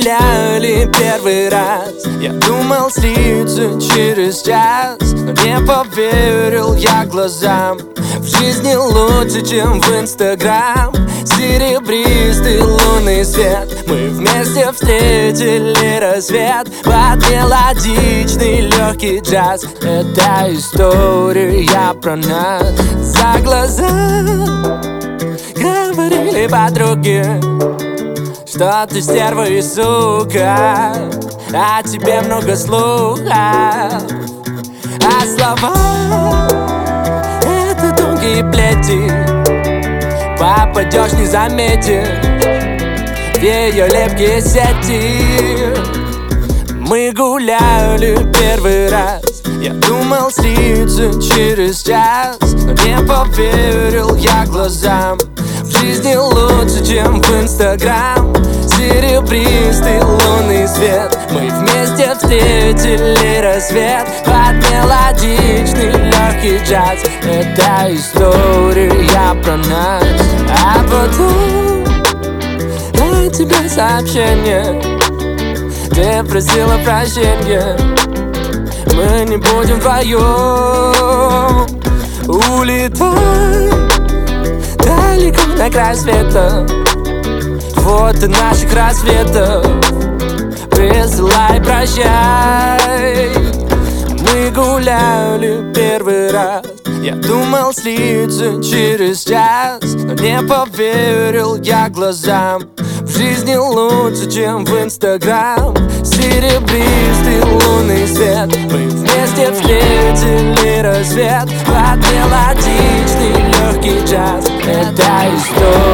гуляли первый раз. Я думал слиться через час, но не поверил я глазам. В жизни лучше, чем в Инстаграм. Серебристый лунный свет, мы вместе встретили рассвет под мелодичный легкий джаз. Это история про нас. За глаза говорили подруги, что ты стерва и сука, а тебе много слухов. А слова — это тонкие плети, попадешь, не заметишь в ее лепкие сети. Мы гуляли первый раз. Я думал слиться через час, но не поверил я глазам. В жизни лучше, чем в Инстаграм. Серебристый лунный свет, мы вместе встретили рассвет под мелодичный легкий джаз. Это история про нас. А потом от тебя сообщение, ты просила прощения. Мы не будем вдвоем. Улетай далеко на край света, вот и наших рассветов. Присылай, прощай. Мы гуляли первый раз. Я думал слиться через час, но не поверил я глазам. В жизни лучше, чем в Инстаграм. Серебристый лунный свет, мы вместе встретили рассвет под мелодичный легкий джаз. Это история